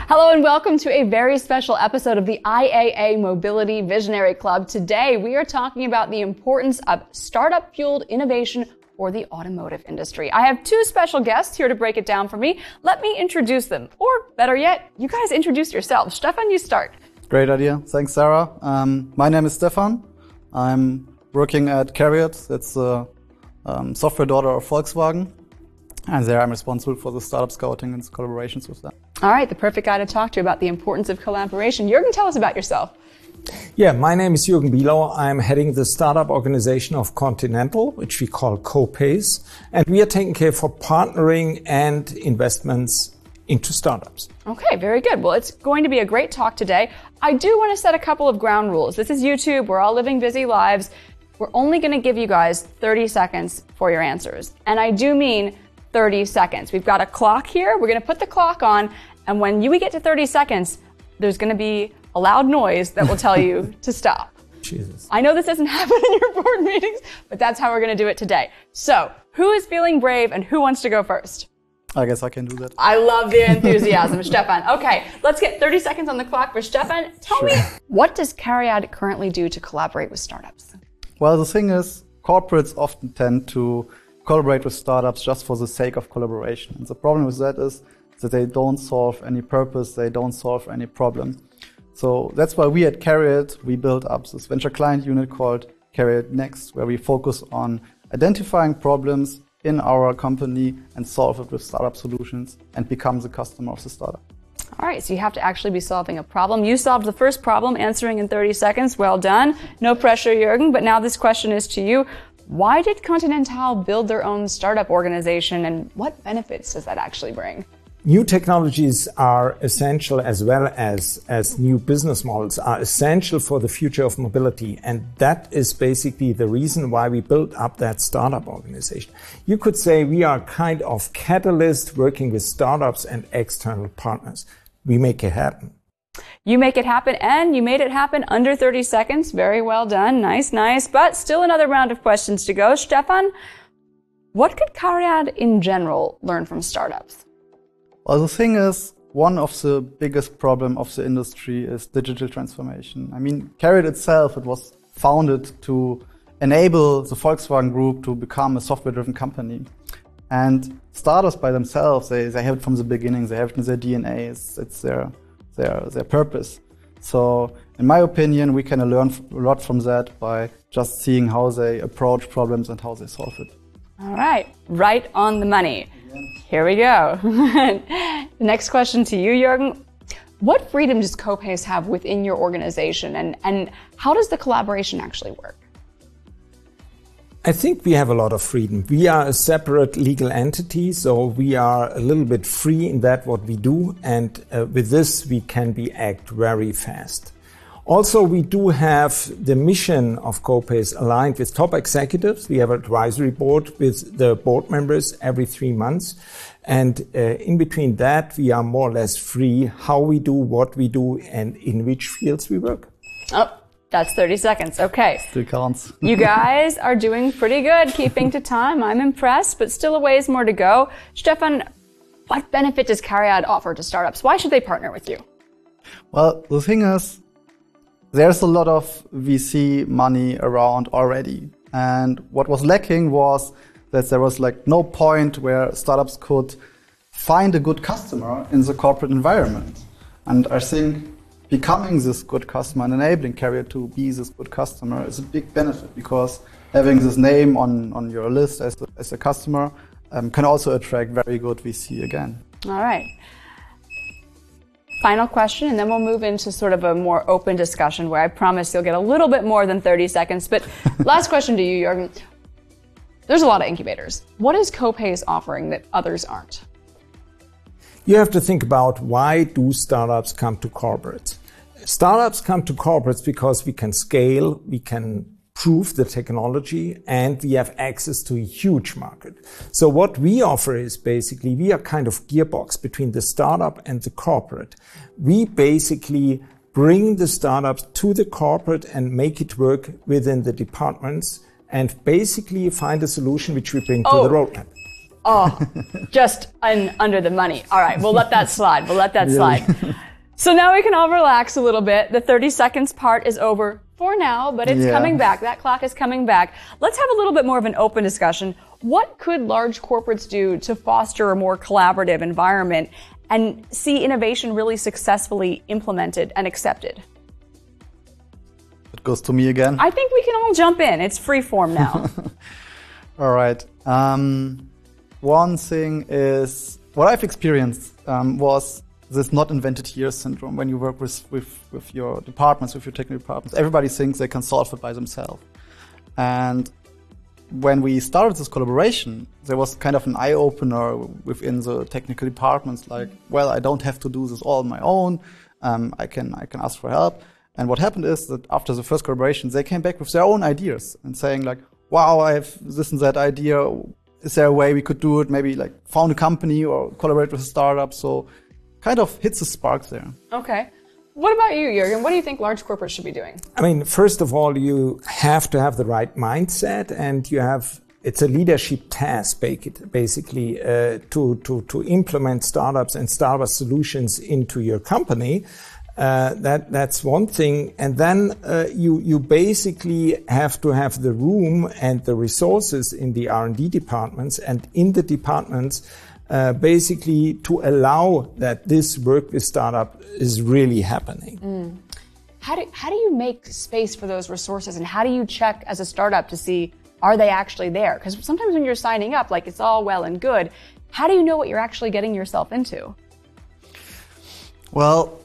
Hello and welcome to a very special episode of the IAA Mobility Visionary Club. Today we are talking about the importance of startup-fueled innovation for the automotive industry. I have two special guests here to break it down for me. Let me introduce them. Or better yet, you guys introduce yourselves. Stefan, you start. Great idea. Thanks, Sarah. My name is Stefan. I'm working at CARIAD. That's the software daughter of Volkswagen. And there I'm responsible for the startup scouting and collaborations with them. All right, the perfect guy to talk to about the importance of collaboration. Jürgen, tell us about yourself. Yeah, my name is Jürgen Bielau. I'm heading the startup organization of Continental, which we call CoPace. And we are taking care for partnering and investments into startups. Okay, very good. Well, it's going to be a great talk today. I do want to set a couple of ground rules. This is YouTube. We're all living busy lives. We're only going to give you guys 30 seconds for your answers. And I do mean 30 seconds. We've got a clock here. We're going to put the clock on. And when we get to 30 seconds, there's going to be a loud noise that will tell you to stop. Jesus. I know this doesn't happen in your board meetings, but that's how we're going to do it today. So, who is feeling brave and who wants to go first? I guess I can do that. I love the enthusiasm, Stefan. Okay, let's get 30 seconds on the clock for Stefan. Tell me, what does CARIAD currently do to collaborate with startups? Well, the thing is, corporates often tend to collaborate with startups just for the sake of collaboration. And the problem with that is that they don't solve any purpose, they don't solve any problem. So that's why we at CARIAD, we built up this venture client unit called CARIAD Next, where we focus on identifying problems in our company and solve it with startup solutions and become the customer of the startup. All right, so you have to actually be solving a problem. You solved the first problem, answering in 30 seconds. Well done. No pressure, Jürgen. But now this question is to you. Why did Continental build their own startup organization, and what benefits does that actually bring? New technologies are essential, as well as new business models are essential for the future of mobility. And that is basically the reason why we built up that startup organization. You could say we are kind of catalyst working with startups and external partners. We make it happen. You make it happen, and you made it happen under 30 seconds. Very well done. Nice, nice. But still another round of questions to go. Stefan, what could CARIAD in general learn from startups? Well, the thing is, one of the biggest problems of the industry is digital transformation. I mean, CARIAD itself, it was founded to enable the Volkswagen Group to become a software-driven company. And startups by themselves, they have it from the beginning, they have it in their DNA, it's their purpose. So, in my opinion, we can learn a lot from that by just seeing how they approach problems and how they solve it. All right, right on the money. Here we go. The next question to you, Jürgen. What freedom does CoPace have within your organization, and how does the collaboration actually work? I think we have a lot of freedom. We are a separate legal entity, so we are a little bit free in that what we do, and with this we can act very fast. Also, we do have the mission of CoPace aligned with top executives. We have an advisory board with the board members every 3 months. And in between that, we are more or less free how we do, what we do, and in which fields we work. Oh, that's 30 seconds. Okay. Still counts. You guys are doing pretty good, keeping to time. I'm impressed, but still a ways more to go. Stefan, what benefit does CARIAD offer to startups? Why should they partner with you? Well, the thing is, there's a lot of VC money around already. And what was lacking was that there was no point where startups could find a good customer in the corporate environment. And I think becoming this good customer and enabling CARIAD to be this good customer is a big benefit, because having this name on your list as a customer can also attract very good VC again. All right. Final question, and then we'll move into sort of a more open discussion where I promise you'll get a little bit more than 30 seconds. But last question to you, Jürgen. There's a lot of incubators. What is CoPace offering that others aren't? You have to think about, why do startups come to corporates? Startups come to corporates because we can scale, we can prove the technology, and we have access to a huge market. So what we offer is basically, we are kind of gearbox between the startup and the corporate. We basically bring the startups to the corporate and make it work within the departments, and basically find a solution which we bring to the roadmap. Oh, just under the money. All right, we'll let that slide. We'll let that Really? slide. So now we can all relax a little bit. The 30 seconds part is over for now, but it's coming back. That clock is coming back. Let's have a little bit more of an open discussion. What could large corporates do to foster a more collaborative environment and see innovation really successfully implemented and accepted? It goes to me again. I think we can all jump in. It's free form now. All right. One thing is, what I've experienced was this not invented here syndrome. When you work with your departments, with your technical departments, everybody thinks they can solve it by themselves. And when we started this collaboration, there was kind of an eye-opener within the technical departments, like, well, I don't have to do this all on my own. I can ask for help. And what happened is that after the first collaboration, they came back with their own ideas and saying like, wow, I have this and that idea. Is there a way we could do it? Maybe like found a company or collaborate with a startup. So kind of hits a spark there. Okay. What about you, Jürgen? What do you think large corporates should be doing? I mean, first of all, you have to have the right mindset, and it's a leadership task, basically, to implement startups and startup solutions into your company. That's one thing. And then you basically have to have the room and the resources in the R&D departments and in the departments basically to allow that this work with startup is really happening. How do you make space for those resources, and how do you check as a startup to see, are they actually there? Because sometimes when you're signing up, like, it's all well and good. How do you know what you're actually getting yourself into? Well,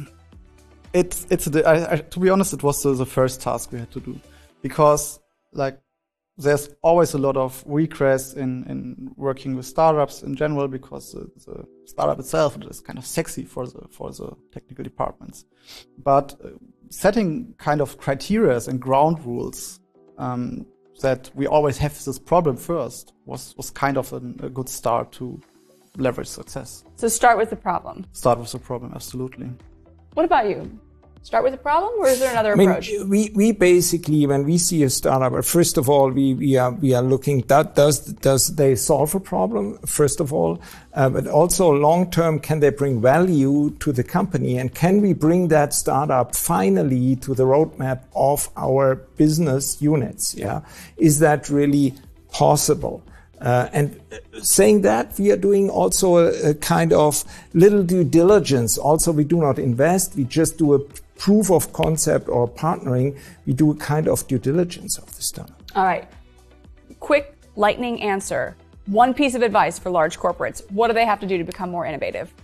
to be honest, it was the first task we had to do, because like there's always a lot of requests in working with startups in general, because the startup itself is kind of sexy for the technical departments. But setting kind of criteria and ground rules that we always have this problem first was kind of a good start to leverage success. So start with the problem. Start with the problem, absolutely. What about you? Start with the problem, or is there another approach? We basically, when we see a startup, first of all, we are looking does they solve a problem, first of all, but also long term, can they bring value to the company, and can we bring that startup finally to the roadmap of our business units? Yeah, is that really possible? And saying that, we are doing also a kind of little due diligence. Also, we do not invest. We just do a proof of concept or partnering. We do a kind of due diligence of the startup. All right. Quick, lightning answer. One piece of advice for large corporates. What do they have to do to become more innovative?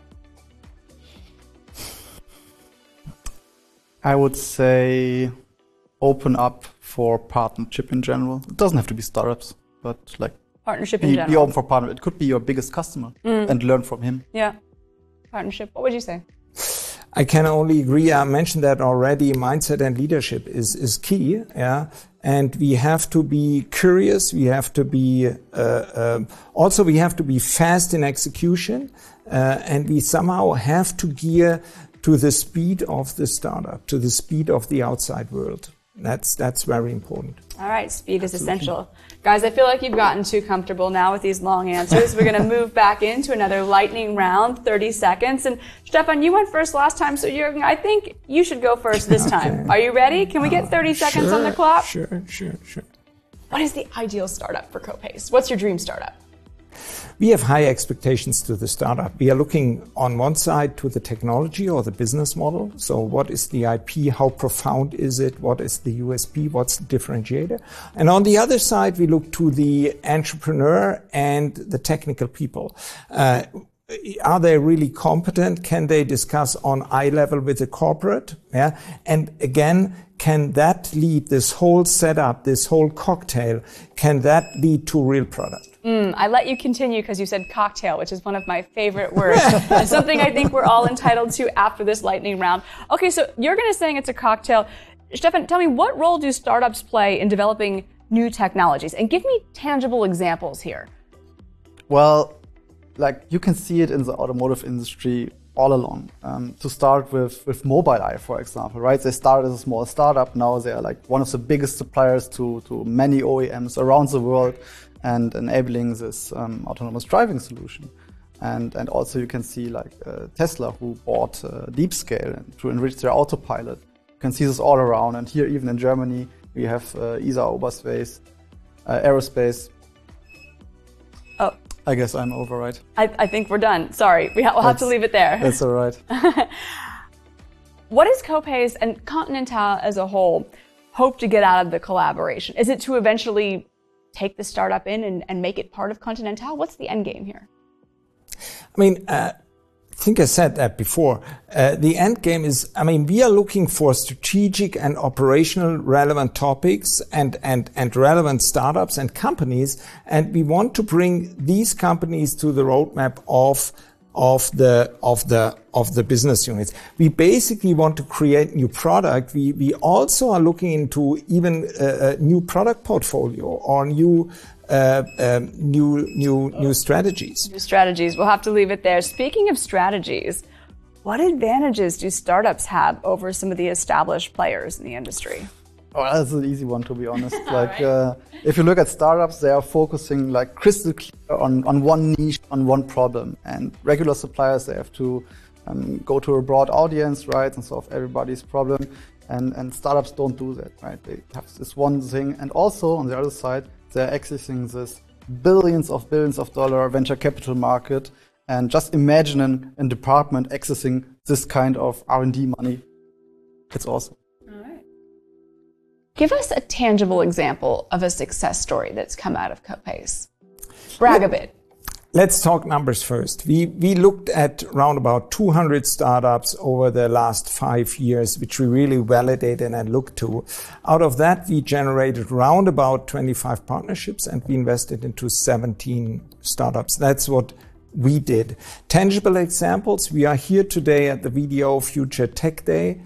I would say open up for partnership in general. It doesn't have to be startups, but like partnership in general. Be open for partner. It could be your biggest customer and learn from him. Yeah. Partnership. What would you say? I can only agree. I mentioned that already. Mindset and leadership is key. Yeah. And we have to be curious. We have to be, also we have to be fast in execution. And we somehow have to gear to the speed of the startup, to the speed of the outside world. That's very important. All right, speed is essential. Guys, I feel like you've gotten too comfortable now with these long answers. We're going to move back into another lightning round, 30 seconds. And Stefan, you went first last time, so Jürgen, I think you should go first this time. Are you ready? Can we get 30 seconds on the clock? Sure. What is the ideal startup for Copace? What's your dream startup? We have high expectations to the startup. We are looking on one side to the technology or the business model. So what is the IP? How profound is it? What is the USP? What's the differentiator? And on the other side, we look to the entrepreneur and the technical people. Are they really competent? Can they discuss on eye level with the corporate? Yeah. And again, can that lead this whole setup, this whole cocktail? Can that lead to real product? I let you continue because you said cocktail, which is one of my favorite words. And something I think we're all entitled to after this lightning round. Okay, so Jürgen is saying it's a cocktail. Stefan, tell me, what role do startups play in developing new technologies? And give me tangible examples here. Well, like you can see it in the automotive industry all along. To start with Mobileye, for example, right? They started as a small startup. Now they are like one of the biggest suppliers to many OEMs around the world. and enabling this autonomous driving solution. And also you can see like Tesla, who bought DeepScale to enrich their autopilot. You can see this all around. And here, even in Germany, we have ESA Oberspace, Aerospace. Oh, I guess I'm over, right? I think we're done. Sorry, we'll have to leave it there. That's all right. What does Copace and Continental as a whole hope to get out of the collaboration? Is it to eventually take the startup in and make it part of Continental? What's the end game here? I mean, I think I said that before. The end game is, I mean, we are looking for strategic and operational relevant topics and relevant startups and companies. And we want to bring these companies to the roadmap of the business units. We basically want to create new product. We also are looking into even a new product portfolio or new strategies. New strategies. We'll have to leave it there. Speaking of strategies, what advantages do startups have over some of the established players in the industry? Oh, that's an easy one, to be honest. If you look at startups, they are focusing like crystal clear on one niche, on one problem. And regular suppliers, they have to go to a broad audience, right, and solve everybody's problem. And startups don't do that, right? They have this one thing. And also, on the other side, they're accessing this billions of dollar venture capital market. And just imagine a department accessing this kind of R&D money. It's awesome. Give us a tangible example of a success story that's come out of Copace. Brag a bit. Let's talk numbers first. We looked at around about 200 startups over the last 5 years, which we really validated and looked to. Out of that, we generated around about 25 partnerships and we invested into 17 startups. That's what we did. Tangible examples. We are here today at the VDO Future Tech Day.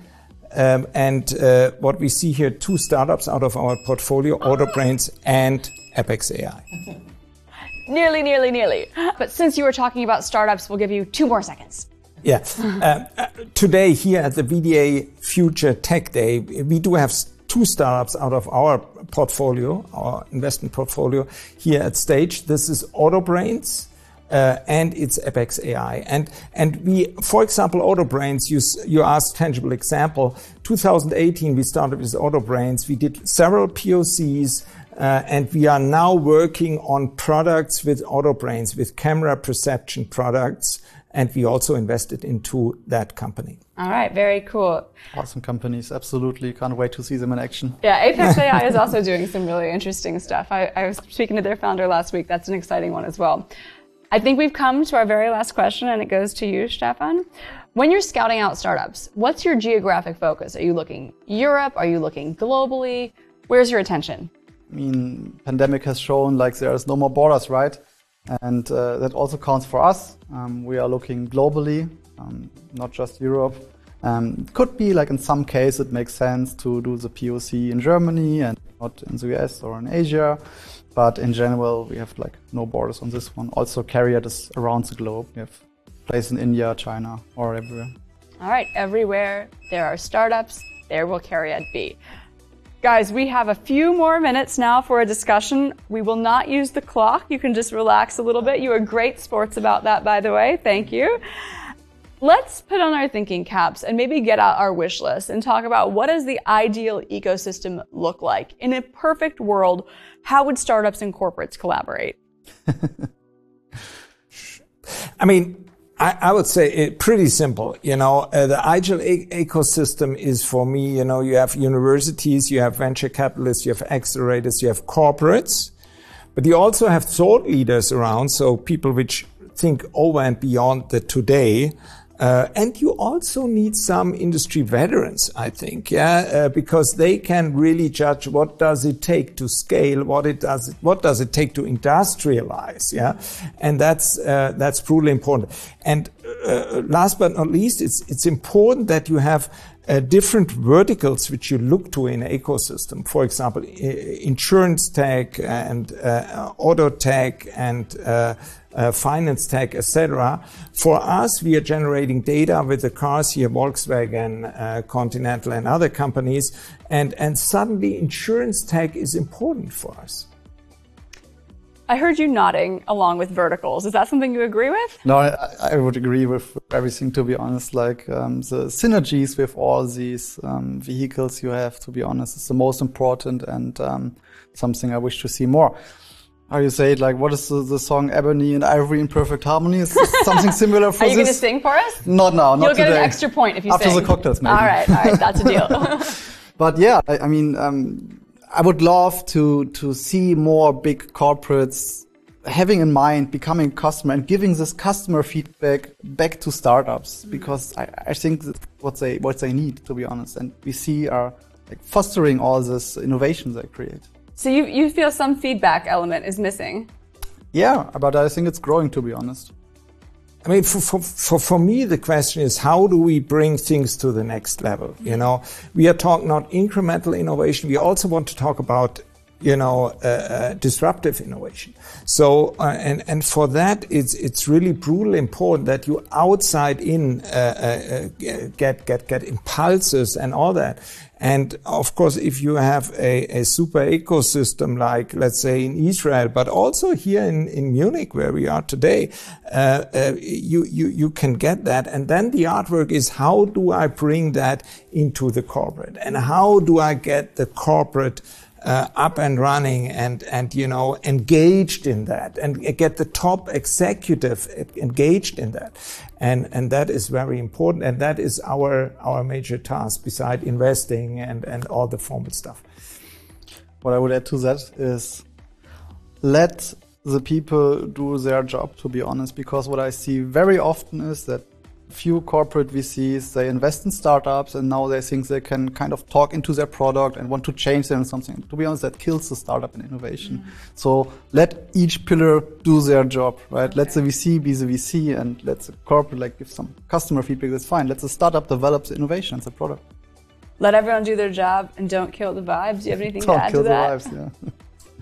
What we see here, 2 startups out of our portfolio, Autobrains and Apex AI. Nearly. But since you were talking about startups, we'll give you 2 more seconds. Yeah. Today here at the VDA Future Tech Day, we do have 2 startups out of our portfolio, our investment portfolio here at stage. This is Autobrains. And it's Apex AI. And we, for example, Autobrains, you asked tangible example. 2018, we started with Autobrains. We did several POCs, and we are now working on products with Autobrains, with camera perception products. And we also invested into that company. All right, very cool. Awesome companies, absolutely. Can't wait to see them in action. Yeah, Apex AI is also doing some really interesting stuff. I was speaking to their founder last week. That's an exciting one as well. I think we've come to our very last question, and it goes to you, Stefan. When you're scouting out startups, what's your geographic focus? Are you looking Europe? Are you looking globally? Where's your attention? I mean, pandemic has shown like there's no more borders, right? And that also counts for us. We are looking globally, not just Europe. Could be like in some cases it makes sense to do the POC in Germany and not in the US or in Asia. But in general, we have like no borders on this one. Also, CARIAD is around the globe. We have places in India, China, or everywhere. All right, everywhere there are startups, there will CARIAD be. Guys, we have a few more minutes now for a discussion. We will not use the clock. You can just relax a little bit. You are great sports about that, by the way. Thank you. Let's put on our thinking caps and maybe get out our wish list and talk about what does the ideal ecosystem look like? In a perfect world, how would startups and corporates collaborate? I mean, I would say pretty simple. The ideal ecosystem is for me, you have universities, you have venture capitalists, you have accelerators, you have corporates, but you also have thought leaders around. So people which think over and beyond the today. And you also need some industry veterans, I think, because they can really judge what does it take to scale, what does it take to industrialize, and that's truly important. And last but not least, it's important that you have different verticals which you look to in an ecosystem. For example, insurance tech and auto tech and finance tech, etc. For us, we are generating data with the cars here, Volkswagen, Continental, and other companies, and suddenly insurance tech is important for us. I heard you nodding along with verticals. Is that something you agree with? No, I would agree with everything, to be honest. Like the synergies with all these vehicles you have, to be honest, is the most important and something I wish to see more. How you say it, like, what is the song Ebony and Ivory in Perfect Harmony? Is something similar for this? Are you going to sing for us? Not now, not today. You'll get an extra point if you After sing. the cocktails, maybe. All right, that's a deal. But yeah, I mean, I would love to see more big corporates having in mind becoming a customer and giving this customer feedback back to startups, because I think that's what they need, to be honest. And we see are like fostering all this innovations they create. So you feel some feedback element is missing? Yeah, but I think it's growing, to be honest. I mean, for me, the question is, how do we bring things to the next level? You know, we are talking not incremental innovation. We also want to talk about, disruptive innovation. So, and for that, it's really brutally important that you outside in, get impulses and all that. And of course, if you have a super ecosystem, like let's say in Israel, but also here in Munich, where we are today, you can get that. And then the artwork is, how do I bring that into the corporate? And how do I get the corporate up and running and engaged in that, and get the top executive engaged in that, and that is very important, and that is our major task beside investing and all the formal stuff. What I would add to that is, let the people do their job, to be honest, because what I see very often is that few corporate VCs, they invest in startups and now they think they can kind of talk into their product and want to change them or something. To be honest, that kills the startup and innovation. So let each pillar do their job, right? Let the VC be the VC and let the corporate give some customer feedback. That's fine. Let the startup develop the innovation as a product. Let everyone do their job and don't kill the vibes. Do you have anything to add to that? Don't kill the vibes, yeah.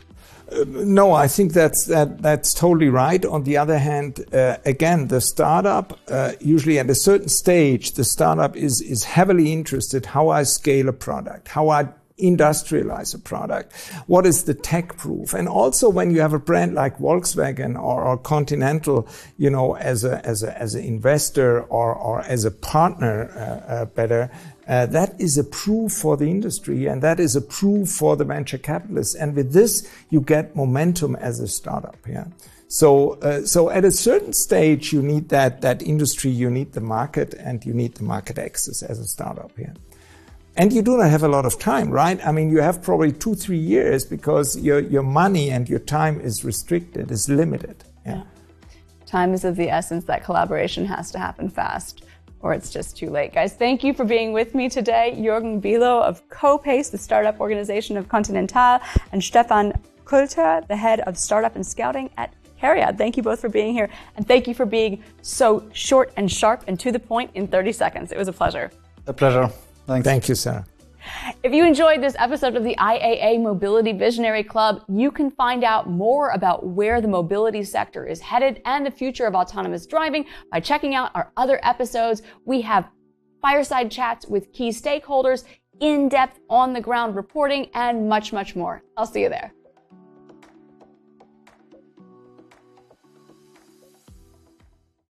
No, I think that's totally right. On the other hand, again, the startup, usually at a certain stage, the startup is heavily interested how I scale a product, how I industrialize a product, what is the tech proof. And also when you have a brand like Volkswagen or Continental, as an investor or as a partner, that is a proof for the industry, and that is a proof for the venture capitalists. And with this, you get momentum as a startup. Yeah. So at a certain stage, you need that industry, you need the market, and you need the market access as a startup. Yeah. And you do not have a lot of time, right? I mean, you have probably 2-3 years because your money and your time is restricted, is limited. Yeah. Time is of the essence. That collaboration has to happen fast, or it's just too late. Guys, thank you for being with me today. Jürgen Bilo of CoPace, the startup organization of Continental, and Stefan Kulter, the head of startup and scouting at Cariad. Thank you both for being here, and thank you for being so short and sharp and to the point in 30 seconds. It was a pleasure. A pleasure. Thanks. Thank you, Sarah. If you enjoyed this episode of the IAA Mobility Visionary Club, you can find out more about where the mobility sector is headed and the future of autonomous driving by checking out our other episodes. We have fireside chats with key stakeholders, in-depth, on-the-ground reporting, and much, much more. I'll see you there.